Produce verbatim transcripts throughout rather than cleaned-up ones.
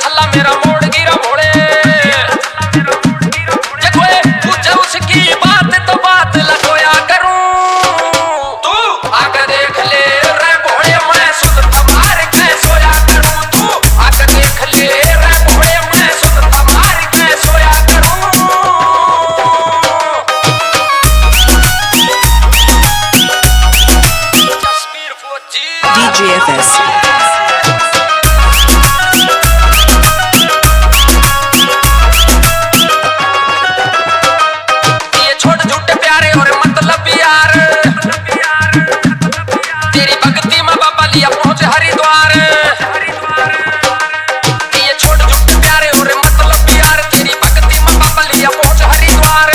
छल्ला मेरा मोड़ गिरा भोले। कोई पूछे उसकी बात तो बात लगोया करूं, तू आकर देख ले रे भोले मैं सुध मार के सोया करूं। तू आकर देख ले रे भोले मैं सुध मार के सोया करूं। D J F S Haridwar ये छोट झूठ प्यारे और मतलब प्यार, तेरी भक्ति में बाबा लिया पहुंच हरिद्वार।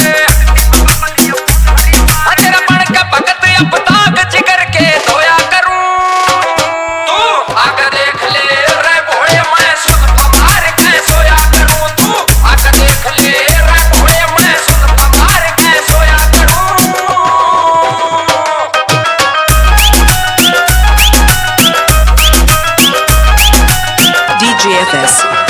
तेरा बन का भगत अब दाग जिगर के धोया करूं, तू आकर देख ले रे भोले मैं सुध मार के सोया करूं। तू आकर देख ले रे भोले मैं सुध मार के सोया करूं। D J F S